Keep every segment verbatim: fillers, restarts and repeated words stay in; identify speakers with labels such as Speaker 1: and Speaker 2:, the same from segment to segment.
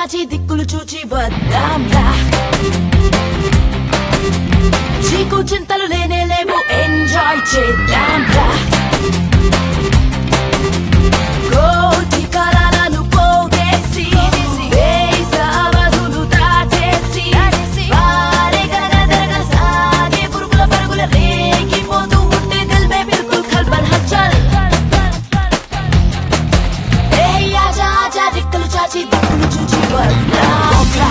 Speaker 1: చాచి దిక్కులు చూచి వద్దాంరా చీకు చింతలు లేనే లేవు ఎంజాయ్ చేద్దాంరా కోటి కళలను పోగేసి వేస అవధులు దాటేసి వారే గగదరగ సాగే పురుగుల పరుగుల రేగిపోతూ ఉంటే దిల్ మే బిల్కుల్ ఖల్బల్ హల్చల్ ఏ ఆజా ఆజా దిక్కులు చాచి దిక్కులు చూచి వద్దాంరా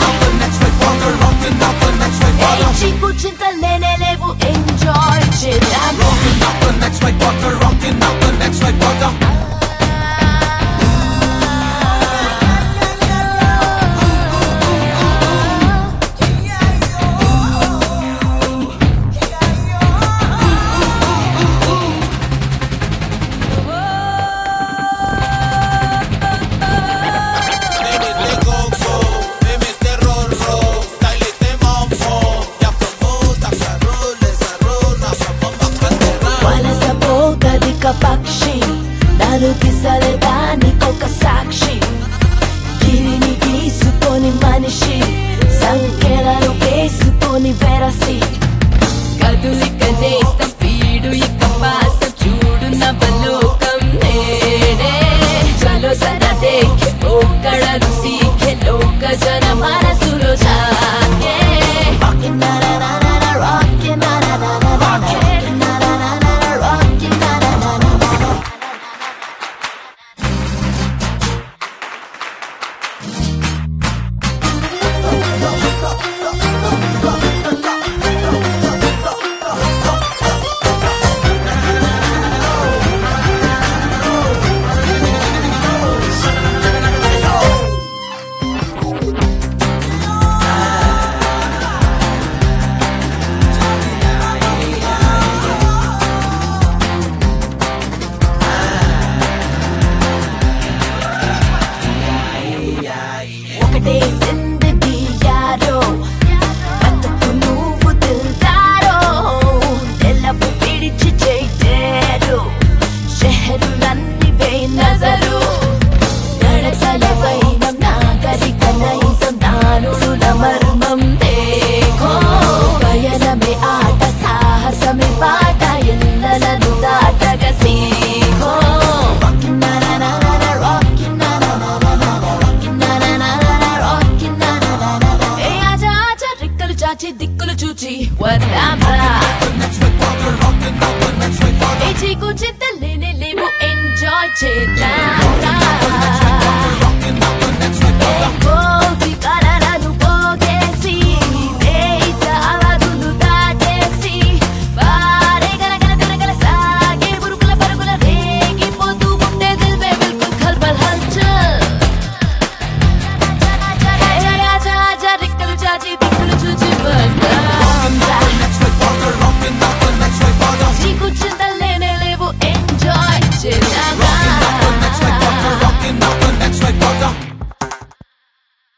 Speaker 1: ఏ చీకు చింతలు లేనే లేవు ఎంజాయ్ చేద్దాంరా పక్షి నలుగిసలే దానికొక సాక్షి గిరిని గీసుకొని మనిషి సంఖ్యలను వేసుకొని వెరసి కదులిక నేస్తం పీడు ఇక పాసం చూడు నవలోకం నేడే చలో సదా దేఖే ఓకడలు సీఖే లోక జన మనసులో జాగే Rockin' na na na na na rockin' na na na na na rockin' na na na na na rockin' na na na na na ఒకటే జిందగీ యారో బతుకు నువ్వు దిల్దారో తెల్లపు పిడిచి చేయితేరు షెహరులన్నీ వే నజరు నడకల వైనం నాగరిక నైజం నానుడుల మర్మం దేఖో పయనమే ఆట సాహసమే బాట ఎల్లలను దాటగ సీఖో చాచి దిక్కులు చూచి వద్దాంరా ఏ చీకు చింతలు లేనే లేవు ఎంజాయ్ చేద్దాం